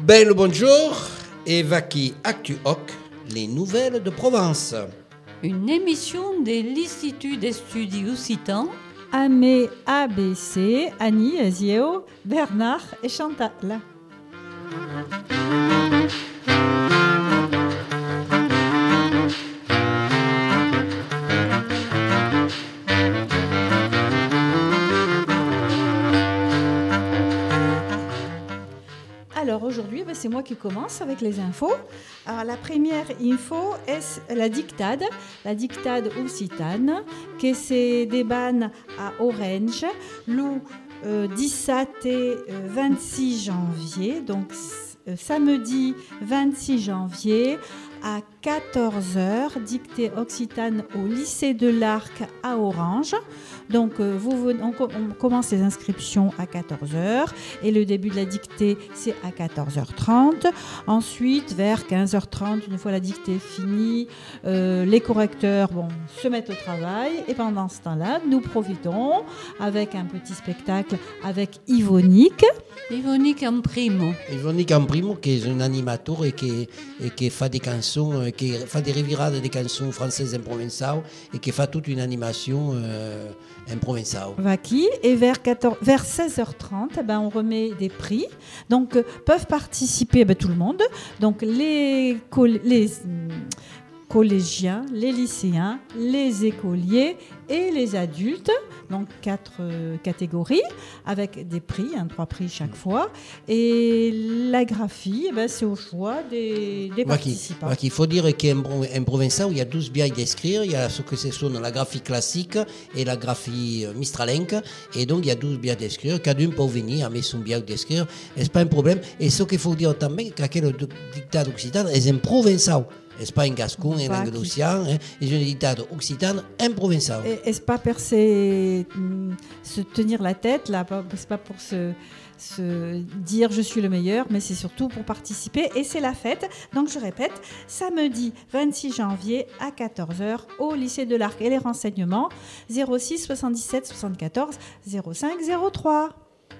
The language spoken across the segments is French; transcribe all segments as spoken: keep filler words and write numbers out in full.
Ben le bonjour et Vaki Actu Hoc, les nouvelles de Provence. Une émission de l'Institut d'Estudis Occitans. Amé A B C, Annie, Azieo, Bernard et Chantal. Alors aujourd'hui, ben, c'est moi qui commence avec les infos. Alors la première info est la dictade, la dictade occitane, que c'est des bannes à Orange, le euh, dix-sept et euh, vingt-six janvier, donc euh, samedi vingt-six janvier à quatorze heures, dictée occitane au lycée de l'Arc à Orange. Donc euh, vous venez, on, on commence les inscriptions à quatorze heures et le début de la dictée c'est à quatorze heures trente. Ensuite vers quinze heures trente, une fois la dictée finie, euh, les correcteurs bon, se mettent au travail et pendant ce temps-là nous profitons avec un petit spectacle avec Yvonique. Yvonique en primo. Yvonique en primo qui est un animateur et qui, et qui fait des chansons, qui fait des revirades des chansons françaises en provençal et qui fait toute une animation euh, en provençal. Vaki, et vers, quatorze, vers seize heures trente, eh ben, on remet des prix. Donc euh, peuvent participer ben, tout le monde. Donc les, coll- les hum, collégiens, les lycéens, les écoliers et les adultes. Donc quatre euh, catégories avec des prix, hein, trois prix chaque fois. Et la graphie, eh ben, c'est au choix des, des participants. Il faut dire qu'en provençal, il y a douze biais d'écrire. Il y a ce que ce sont la graphie classique et la graphie mistralenque. Et donc, il y a douze biais d'écrire. Chacun peut venir avec son biais d'écrire. C'est pas un problème. Et ce qu'il faut dire aussi, c'est que le dictat occitan est en provençal. C'est pas en gascon, en andalusien, hein, c'est une dictade occitane en provençal. Et est-ce pas percer, se tenir la tête là, c'est pas pour se, se dire je suis le meilleur, mais c'est surtout pour participer et c'est la fête. Donc je répète, samedi vingt-six janvier à quatorze heures au lycée de l'Arc et les renseignements zéro six soixante-dix-sept soixante-quatorze zéro cinq zéro trois.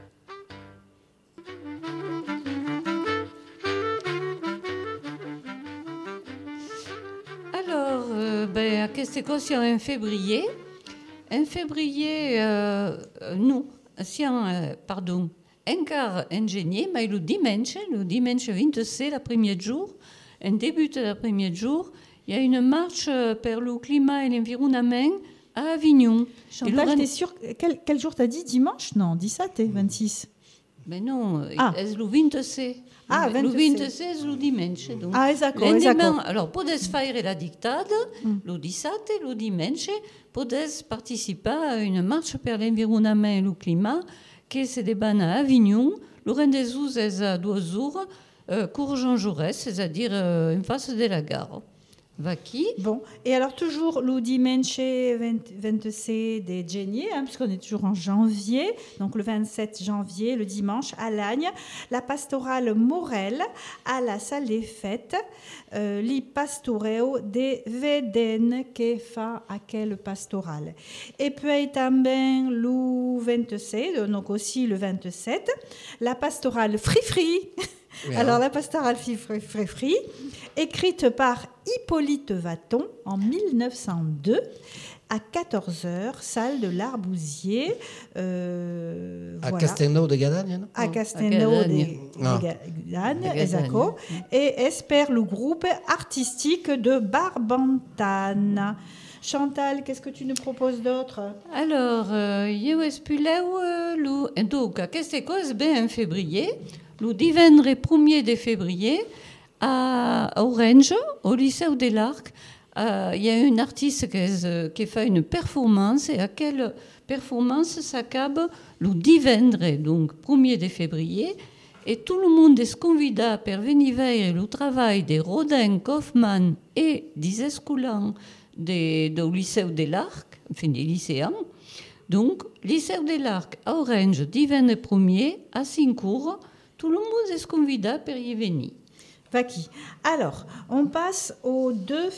Alors, euh, ben, qu'est-ce que c'est en février? En février, euh, nous, si euh, pardon, encara ingénieur, mais le dimanche, le dimanche vingt-sept, le premier jour, en début de le premier jour, il y a une marche pour le climat et l'environnement à Avignon. Chantal, t'es sûre, quel, quel jour t'as dit? Dimanche? Non, dix-sept et vingt-six. Mais non, ah. c'est le vingt-sept. Ah, le vingt-sept, c'est le dimanche. Donc. Ah, d'accord, d'accord. Alors, podes faire la dictade, mm. le dix-sept et le dimanche, podes participer à une marche pour l'environnement et le climat, qui se débanne à Avignon. Le rendez-vous est à deux jours, euh, cours Jean Jaurès, c'est-à-dire euh, en face de la gare. Vaki. Bon, et alors toujours le dimanche vingt-sept de janvier, hein, puisqu'on est toujours en janvier, donc le vingt-sept janvier, le dimanche, à Lagne, la pastorale Morel à la salle des fêtes, euh, li pastoreo de Veden qui fa aquel pastoral. Et puis também le vingt-sept, donc aussi le vingt-sept, la pastorale Free-Free. Yeah. Alors, la pastorale Free-Free, écrite par Hippolyte Vaton en mille neuf cent deux, à quatorze heures, salle de l'Arbousier. Euh, à voilà. Castelnau de Gadagne, non? À Castelnau de Gadagne, exactement. Et espère le groupe artistique de Barbantane. Chantal, qu'est-ce que tu nous proposes d'autre? Alors, je vais donc, qu'est-ce que c'est bien en février? Le dimanche premier de février, à Orange, au lycée de l'Arc, euh, il y a une artiste qui, qui fait une performance, et à quelle performance s'accable le dimanche, donc premier de février, et tout le monde est convié pour venir voir le travail de Rodin, Kaufmann et des escolans du lycée de l'Arc, enfin des lycéens. Donc, lycée de l'Arc à Orange, dimanche premier, à cinq cours, tout le monde est convié pour y venir. Vaki. Alors, on passe au deux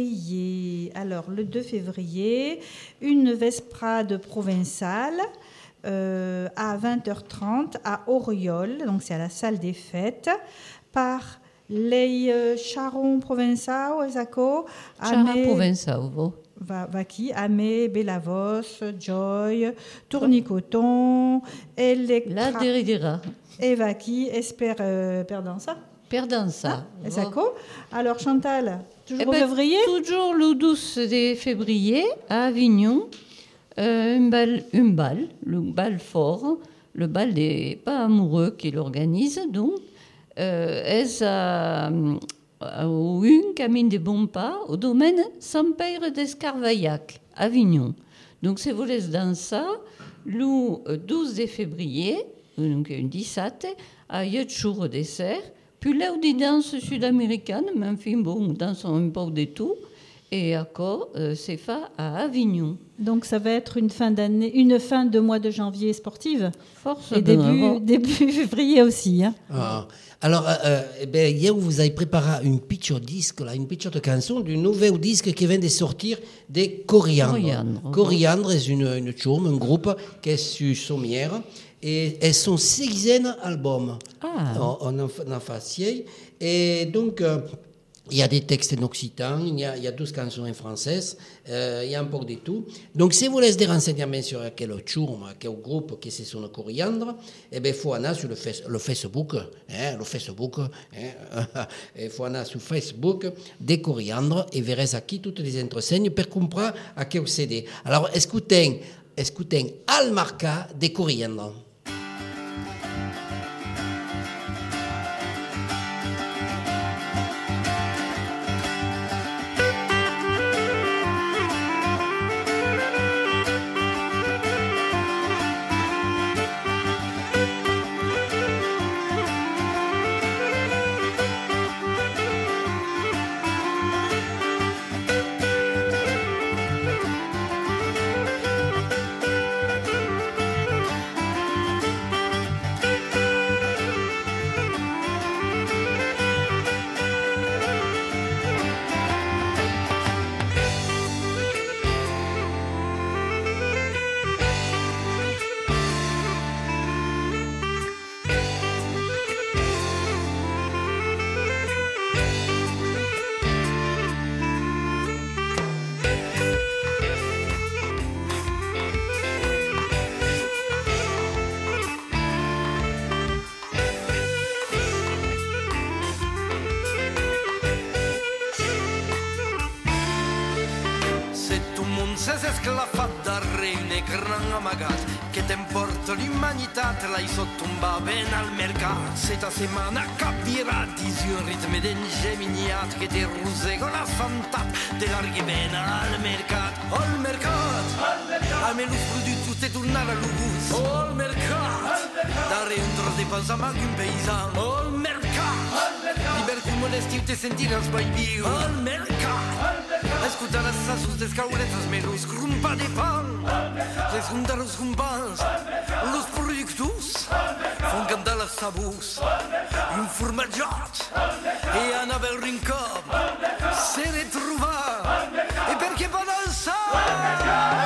février. Alors, le deux février, une vesprade provençale euh, à vingt heures trente à Auriol, donc c'est à la salle des fêtes, par les euh, Charon Provençao, Esako, Chara Provençao, vo. va, va qui Amé, Bellavos, Joy, Tournicoton, Electra, La deridera. Eva qui espère euh, perdant ça. Perdant ça. Ah, vo. Esako. Alors Chantal, toujours Eh au ben, février. Toujours le douze de février à Avignon, euh, un bal, un bal, le bal fort, le bal des pas amoureux qui l'organise, donc, euh, est à, à, au un Camine des Bons Pas, au domaine Saint-Père d'Escarvaillac, Avignon. Donc, si vous laissez dans ça, le douze de février, donc un dix-sept, à Yetchour dessert, puis là, des danses sud-américaines, mais enfin, bon, danse un peu de tout. Et encore, euh, c'est fait à Avignon. Donc ça va être une fin d'année, une fin de mois de janvier sportive. Force Et de début, bravo. début février aussi. Hein. Ah. Alors, euh, euh, eh ben, hier, vous avez préparé une petite disque, là, une petite chanson du nouvel disque qui vient de sortir des Coriandres. Coriandres. Coriandres est une, une chourme, un groupe qui est sur Sommières. Et elles sont seizième album Ah. en, en, en faciès. Et donc, euh, il y a des textes en occitan, il y a, il y a douze chansons en français, euh, il y a un peu de tout. Donc, si vous laissez des renseignements sur quel chourme, quel groupe, qui c'est son Coriandre, eh bien, il faut aller sur le, face, le Facebook, hein, le Facebook, hein, il faut aller sur Facebook des Coriandres et verrez qui toutes les entreseignes pour comprendre à quel C D. Alors, écoutez, écoutez Almarca des Coriandres. esclafat darrere un ecran amagat che t'emporta l'umanitat l'hai sottomba ben al mercat seta setmana capirà disi un ritme d'engeminiat che ti rusego la santat te larghi ben al mercat al mercat almeno di tutte tornare a lugus al mercat dare un tros di pansamac un paysan al mercat liber cum l'estiu te sentire al sbaibiu al mercat escutar essas sus descauretas menos crumpa de pan les juntar los jumpans los productus fon cantar les sabús i un formatjot e anar al rincó se ne trobar e perché va dansar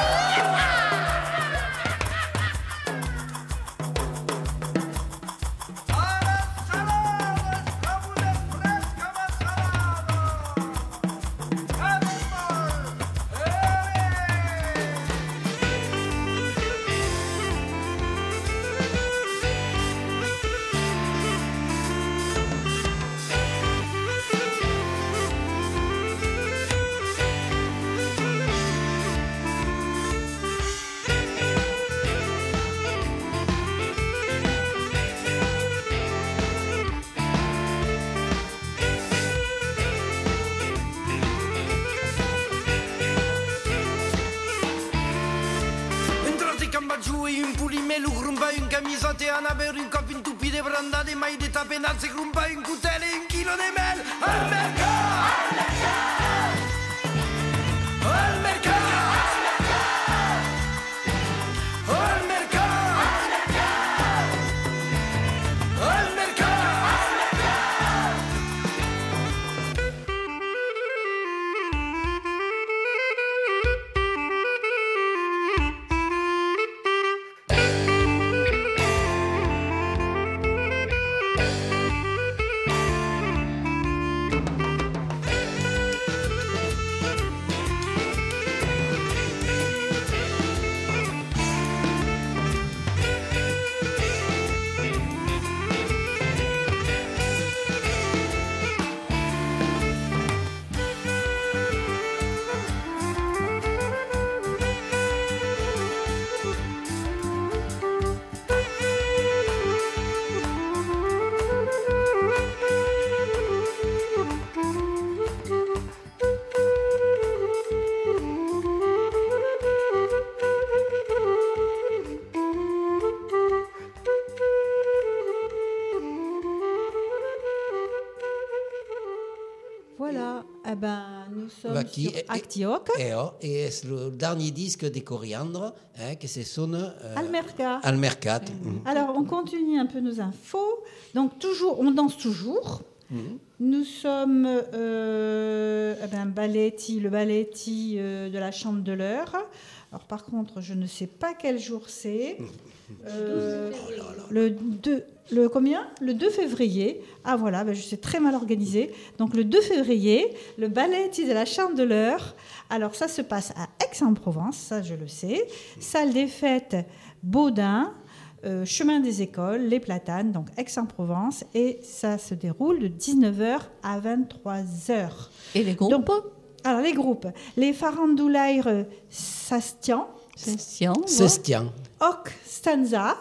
un camisote a avere un coppo intupide brandate mai di tapenazze grumpa un cutele un chilo di mel al mercato al mercato al mercato al mercato al mercato Eh ben, nous sommes Vaki, sur et- Actioc, Et, oh, et c'est le dernier disque des Coriandres, hein, qui se sonne euh, al Mercat. al Mercat. Mhm. Alors, on continue un peu nos infos. Donc, toujours, on danse toujours. Mhm. Nous sommes euh, eh ben, Balletti, le Balletti euh, de la Chambre de l'Heure. Alors, par contre, je ne sais pas quel jour c'est. Euh, le deux, le combien Le deux février. Ah voilà, ben, je suis très mal organisée. Donc, le deux février, le Balletti de la Chambre de l'Heure. Alors, ça se passe à Aix-en-Provence, ça je le sais. Salle des fêtes Baudin. Euh, chemin des écoles, les Platanes, donc Aix-en-Provence, et ça se déroule de dix-neuf heures à vingt-trois heures. Et les groupes Donc, alors les groupes, les Farandoulaires Sastian, Session, Sestian. Hoc Stanza,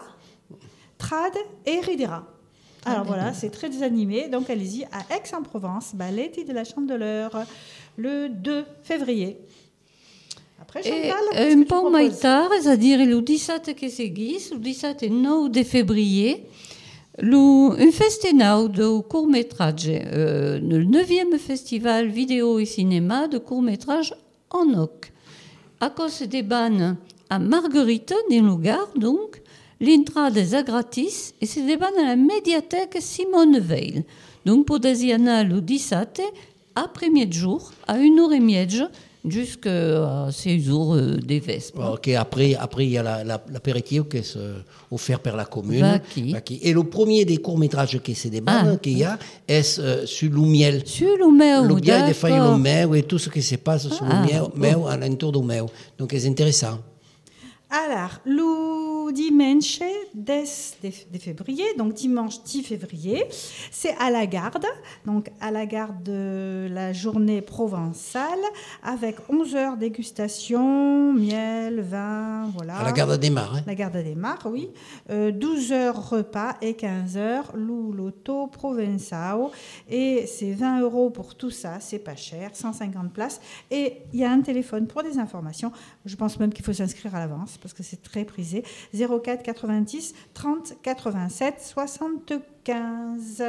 Trad et Ridera. Alors voilà, c'est très animé, donc allez-y à Aix-en-Provence, Balletti de la Chambre de l'Heure, le deux février. Après, Et Chantal, qu'est-ce que un tu peu proposes? mai tard, c'est-à-dire le dix-sept que seguis, le dix-sept et neuf de février, le, un festival de court-métrage, euh, le neuvième festival vidéo et cinéma de court-métrage en O C. À cause des bannes à Marguerite, dans le Gard, donc, l'entrée est gratis et c'est des bannes à la médiathèque Simone Veil. Donc, pour des y aller le dix-sept, après-midi jour, à une heure et demie, jusqu'à seize heures euh, des Vespes. Ok, après, après, il y a la- la- l'apéritif qui est euh, offert par la commune. Vaki. Vaki. Et le premier des courts-métrages qui c'est des Ah. bandes qu'il y a est euh, sur le miel. Sur le mail, Le miel de feuilles le d'accord. miel et tout ce qui se passe sur Ah, le miel, bon. miel alentour du miel. Donc c'est intéressant. Alors, le dimanche dix de février, donc dimanche dix février, c'est à la garde, donc à la garde de la journée provençale, avec onze heures dégustation, miel, vin, voilà. À la garde des Mares. Hein. La garde des Mares, oui. Euh, douze heures repas et quinze heures loup loto provençal. Et c'est vingt euros pour tout ça, c'est pas cher, cent cinquante places. Et il y a un téléphone pour des informations. Je pense même qu'il faut s'inscrire à l'avance parce que c'est très prisé. zéro quatre quatre-vingt-dix trente quatre-vingt-sept soixante-quinze.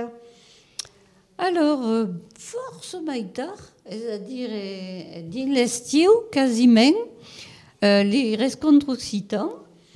Alors, euh, force maïtar, c'est-à-dire, euh, dans l'estiu, quasiment, euh, les rencontres occitans.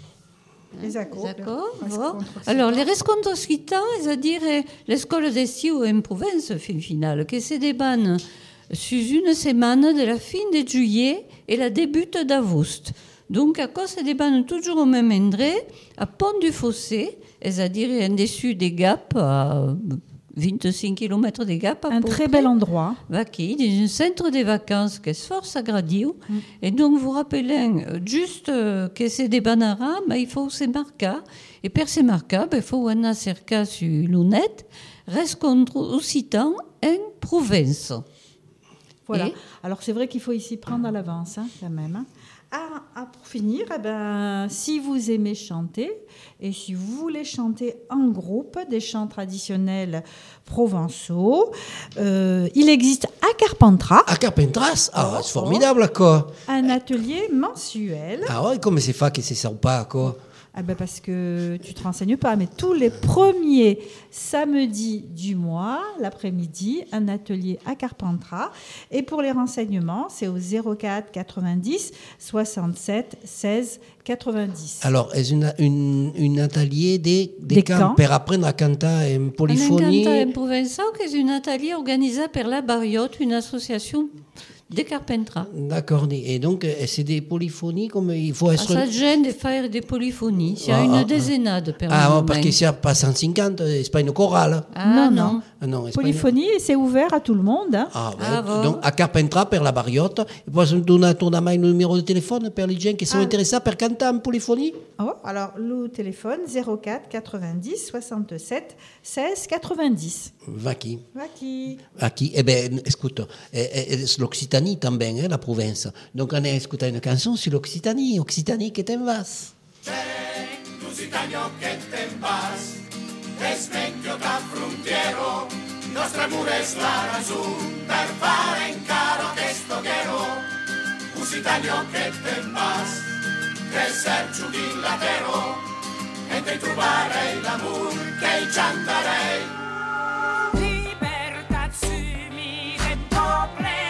Les accords. D'accord. Les bon. rencontres occitans. Alors, les rencontres occitans, c'est-à-dire euh, l'école d'estiu en province, fin finale, que c'est des bannes sur une semaine de la fin de juillet et la début d'août. Donc, à cause des bannes toujours au même endroit, à Pont du Fossé, c'est-à-dire en dessus des Gap, à vingt-cinq kilomètres des Gap. à Un peu très près. bel endroit. Vaki, dans un centre de vacances qui est fort agradiu. Mm. Et donc, vous rappelez euh, juste euh, que c'est des banaras, mais il faut se marquer. Et pour se marquer, il faut aller cerca sur lunette, rencontre occitan en province. Voilà. Et Alors c'est vrai qu'il faut ici prendre à l'avance, hein, quand même. Hein. Ah, ah, pour finir, eh ben, si vous aimez chanter et si vous voulez chanter en groupe des chants traditionnels provençaux, euh, il existe à Carpentras À Carpentras, ah, Oh, c'est formidable, quoi. un atelier mensuel. Ah ouais, comment c'est fait que c'est ça ou pas, quoi. Ah ben parce que tu te renseignes pas, mais tous les premiers samedis du mois, l'après-midi, un atelier à Carpentras. Et pour les renseignements, c'est au zéro quatre quatre-vingt-dix soixante-sept seize quatre-vingt-dix. Alors, est-ce une, une, une atelier des, des, Des camps camps. pour apprendre à canter en polyphonie? Un en provençal, qui est un atelier organisé par la Bariote, une association de Carpentras. D'accord. Et donc, euh, c'est des polyphonies comme il faut Ah, être... ça gêne de faire des polyphonies. Il y a Ah, une ah, dézénade per Ah, moment. ouais, parce que c'est pas cent cinquante, c'est pas une chorale. Ah Non, non. non. Ah, non, c'est pas une- Polyphonie, c'est ouvert à tout le monde. Hein. Ah, ouais. Ah, bon. Donc, à Carpentras, per la Bariote. Et puis, on donne ton le numéro de téléphone pour les gens qui sont Ah. intéressés par canter en polyphonie. Oh, alors, le téléphone zéro quatre quatre-vingt-dix soixante-sept seize quatre-vingt-dix. Va qui? Vaki. À qui? Eh bien, écoute, eh, eh, c'est l'Occitanie también, eh, la province. Donc, on a écouté une chanson sur l'Occitanie. Occitanie que t'en vas. Lusitano che te'n vas, es meglio da frontiero, nostra mure es la razón, per fare in caro che sto quiero. Lusitano che te'n vas, che Sergio d'Inlatero, e te trovarei l'amor che ci andrei. Libertà sumire doble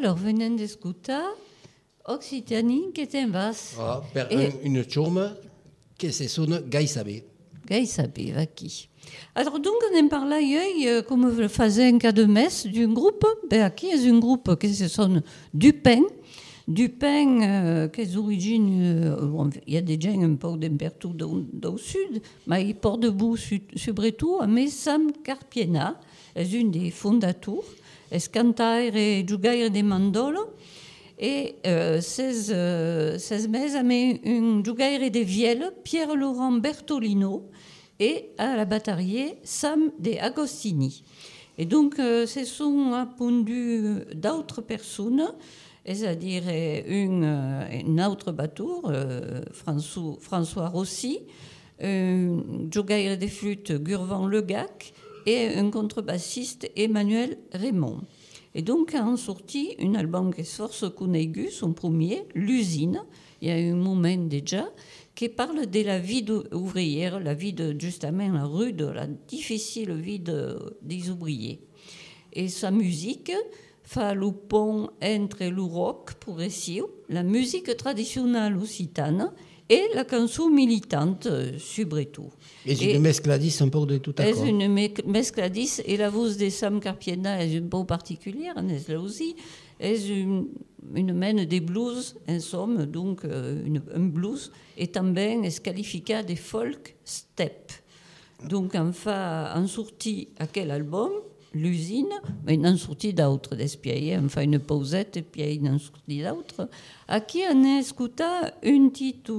Alors, venant d'escutar Occitanie qui est en vas. Ah, per Et- un, une chaume que se sonne Gai Sabé. Gai sapeva aquí. Alors, donc, on en parle hier, comme le faisait un cas de messe, d'un groupe. Ben, aquí est un groupe qui se sonne Dupin. Dupin, euh, qui est d'origine, euh, bon, il y a des gens un peu d'un partout au sud, mais il porte debout, surtout, mais Sam Carpiena est une des fondateurs, est cantaire et jugaire de mandolo. Et euh, ces, euh, ces meses a mis un jugaire de vielle, Pierre-Laurent Bertolino, et à la batterie, Sam de Agostini. Et donc, euh, ce sont appendus d'autres personnes, c'est-à-dire une, une autre batteur, euh, François, François Rossi, un jugaire de flûte, Gurvan Legac, et un contrebassiste, Emmanuel Raymond. Et donc, a sorti un album qui est Force Cuneigu, son premier, L'usine, il y a un moment déjà, qui parle de la vie ouvrière, la vie de, justement, la rude, la difficile vie de, des ouvriers. Et sa musique fait le pont entre le rock progressif, la musique traditionnelle occitane et la chanson militante, euh, surtout. Et une mescladis un peu de tout à C'est coup. une me- mescladis et la voix de Sam Carpiena est un peu particulière, n'est-ce là aussi. C'est une, une mène des blues, en somme, donc euh, une, un blues, et también est qualifié de folk step. Donc, on fait en sorti à quel album, L'usine, mais on en sorti d'autres, d'espier, on fait une pausette et puis on en sorti d'autres. À qui on a écouté un titre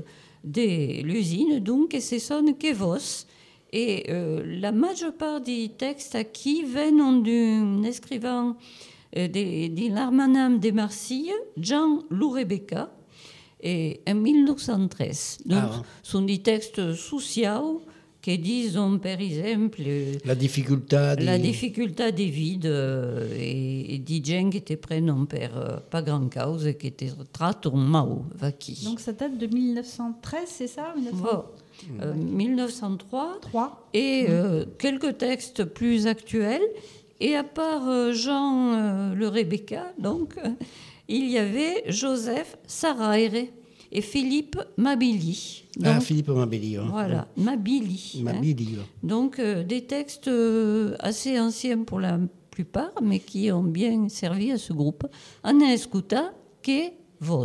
de l'usine, donc, et c'est son que vos. Et euh, la majeure part des textes à qui viennent d'un écrivain euh, de, de l'Armanam de Marseille, Jean Lourebecca, et en mille neuf cent treize. Donc, Ah, ouais. sont des textes sociaux qui disent, par exemple, euh, La difficulté. Di... la difficulté des vides euh, et, et des gens qui étaient pris non per euh, pas grand cause et qui étaient très mal vacquis. Donc ça date de mille neuf cent treize, c'est ça mille neuf cent trois. Bon, euh, mille neuf cent trois et euh, quelques textes plus actuels. Et à part euh, Jean euh, le Rebecca, donc, euh, il y avait Joseph Sarraire et Philippe Mabili. Ah, Donc, Philippe Mabili. Hein. voilà, Mabili. hein. Mabili. hein. Donc, euh, des textes euh, assez anciens pour la plupart, mais qui ont bien servi à ce groupe. On a écouté que vos.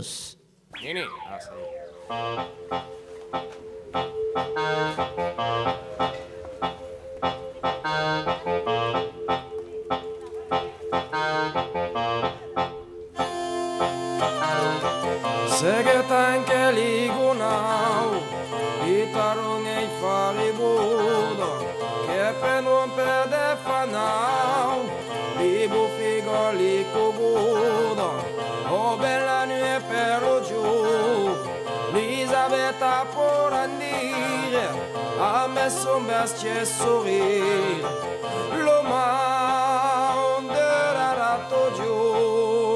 Segetan che ligunau, itarung ei faribudo, che per non perde fanau, libu figo li cubudo, oh bella nuit per lo giù, Elisabetta por andire, ha messo un bestie sourire, lo manderato giù.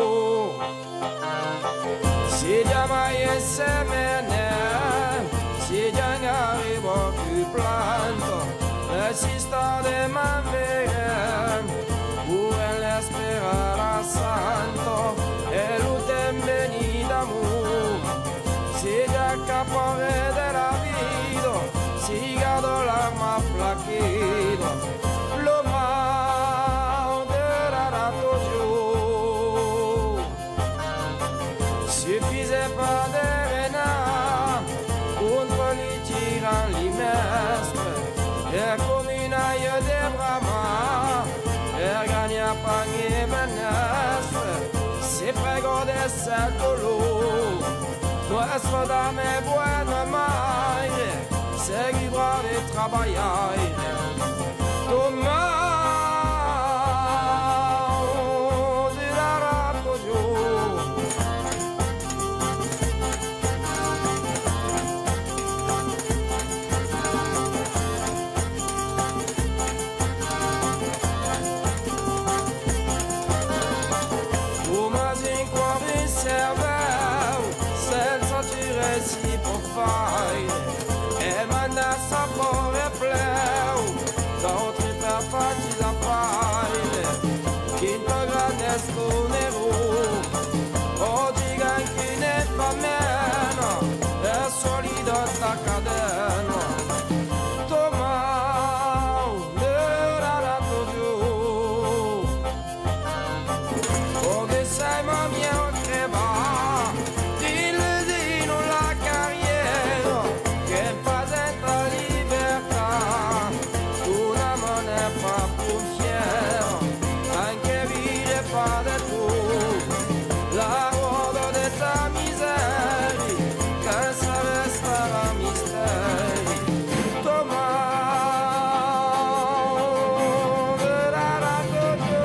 Si mai insieme, si già arrivo più planto, e si sta de manvere, pure l'esperare santo, e l'utem veni d'amore, si già capore della vita, si gado l'arma flaquito, lo manderato giù. Suffisait pas de renard contre les tyrans, les mestres, et comme une aille de Brahma, et gagne à pagner menestre, c'est prego de secolo, nuestro dame buena madre, segui brave travaillare, tomao de la rapojo. E manda sapore pleu, d'autri per farci da fare, che il grande nero la cadena. Tomao l'erato giù. Come sei ma mia che va. Dille di non la carriera che fa senza libertà. Una mano è fa più fiera. Anche vivere fa del tuo. La ruota della miseria che sa restare misteri. Tomao l'erato giù.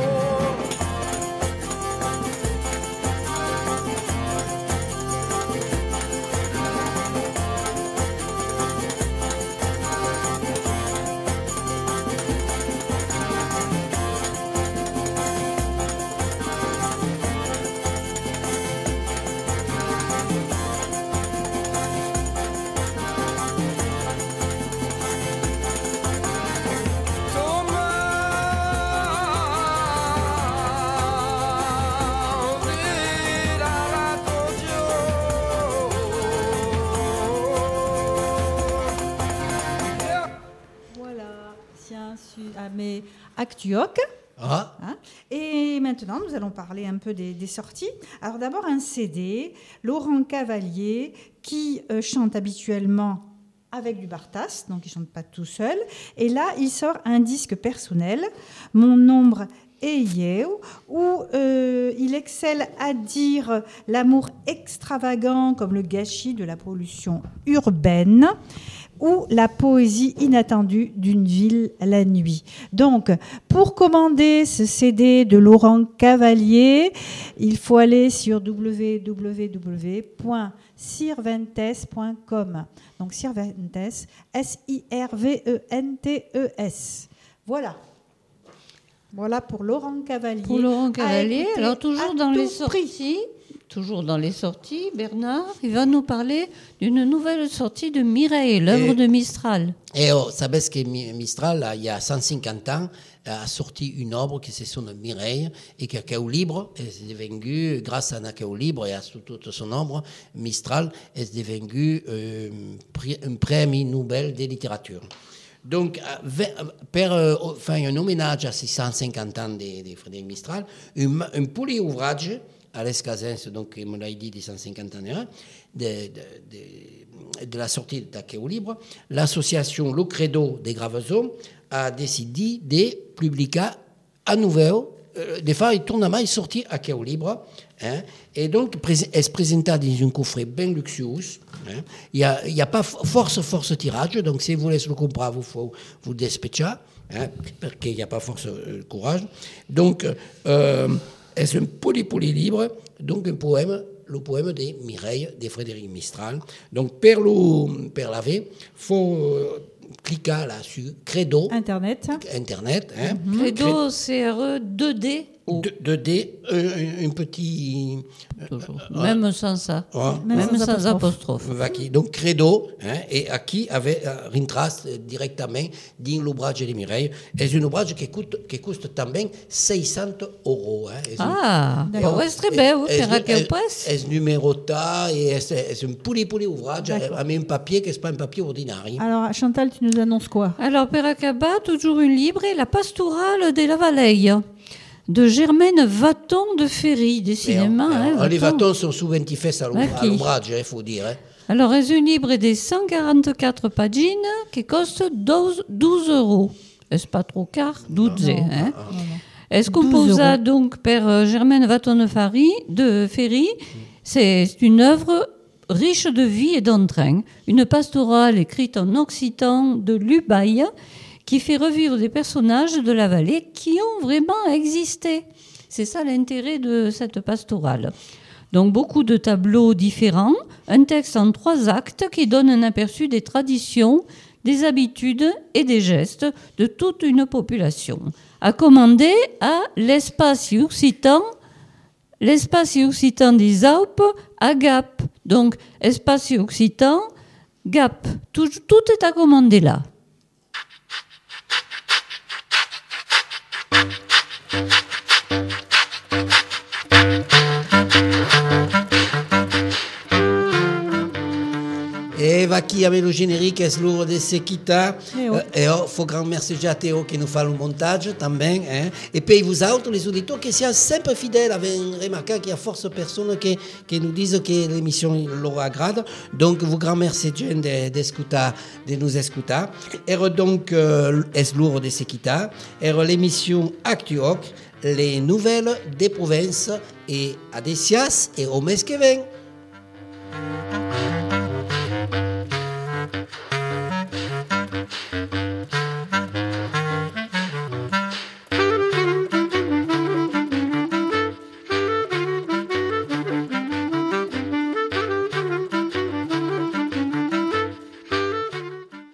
Voilà, tiens, su- à mes Actuoc. Ah, Hein. Et maintenant, nous allons parler un peu des, des sorties. Alors d'abord, un C D, Laurent Cavalier, qui euh, chante habituellement avec du Bartas, donc il ne chante pas tout seul. Et là, il sort un disque personnel, Mon ombre et Yeo, où euh, il excelle à dire l'amour extravagant comme le gâchis de la pollution urbaine, ou la poésie inattendue d'une ville la nuit. Donc, pour commander ce C D de Laurent Cavalier, il faut aller sur w w w point sirventes point com. Donc, Sirventes, S I R V E N T E S. Voilà. Voilà pour Laurent Cavalier. Pour Laurent À Cavalier, écouter alors toujours à dans les tout prix. sorties, toujours dans les sorties, Bernard, il va nous parler d'une nouvelle sortie de Mireille, l'œuvre Et- de Mistral. et oh, savez que Mi- Mistral, là, il y a cent cinquante ans, a sorti une œuvre qui se son Mireille et qui a Cao Libre est devenu, grâce à Cao Libre et à sous toute son œuvre, Mistral est devenu euh, pri- un prix Nobel de littérature. Donc, euh, ve- per euh, faire un hommage à ces cent cinquante ans de, de Frédéric Mistral, un, ma- un petit ouvrage à l'Escazens, donc, comme l'a dit, des cent cinquante ans, hein, de, de, de, de la sortie de Cao Libre, l'association Le Credo des Gravezons a décidé de publier à nouveau, euh, de faire un tournement et sortir à Cao Libre, hein, et donc pré- est présenté dans un coffret bien luxueux. Hein. Il n'y a, il y a pas force, force tirage, donc si vous voulez le comprendre, il faut vous dépêcher, hein, parce qu'il n'y a pas force euh, courage. Donc, euh, c'est un poly poly libre, donc un poème, le poème de Mireille de Frédéric Mistral. Donc, per, le, per laver, il faut euh, cliquer là sur Credo, Internet. Internet. Hein, Credo, C R E deux D, O. deux D, un, un petit. Toujours. Même sans ça. Ouais. Même Même sans sans apostrophe. apostrophe. Vaki. Donc Credo, hein, et à qui avait euh, rintrace directement dans l'ouvrage de Mireille. C'est un ouvrage qui coûte, qui coûte também six cents euros. Hein. Et Ah, D'accord. ouais, c'est très bien, et- per et- quel presse. C'est numéroté et c'est c'est un pouli pouli ouvrage D'accord. avec un papier qui n'est pas un papier ordinaire. Alors, Chantal, tu nous annonces quoi? Alors, per Acaba, toujours une libre, et la pastorale de la Valeille, de Germaine Vaton de Ferry, décidément. Et, hein, euh, les Vaton. vatons sont souvent faits à l'ouvrage, Vaki. à l'ouvrage, il faut dire. Hein. Alors, c'est une libre de cent quarante-quatre pagines qui coste douze, douze euros. Est-ce pas trop car? douze, hein? Est-ce qu'on douze posa euros. donc per euh, Germaine Vaton de Ferry, de Ferry. C'est une œuvre riche de vie et d'entrain. Une pastorale écrite en occitan de Lubaï qui fait revivre des personnages de la vallée qui ont vraiment existé. C'est ça l'intérêt de cette pastorale. Donc beaucoup de tableaux différents, un texte en trois actes qui donne un aperçu des traditions, des habitudes et des gestes de toute une population. À commander à l'espace occitan, l'espace occitan des Alpes à Gap. Donc espace occitan, Gap. Tout, tout est à commander là. Et va qui avec le générique, est lourd de Sequita. Et oh. Euh, et oh, faut grand merci à Théo qui nous fait le montage, também. Hein. Et puis vous autres, les auditeurs, qui sont sempre fidèles, avec remarqué qu'il y a force personnes qui, qui nous disent que l'émission leur agrade. Donc, vous grand merci de, de, de nous écouter. Et donc, euh, est lourd de Sequita. Et l'émission Actuoc, les nouvelles des provinces. Et à des sias et au mes que vient.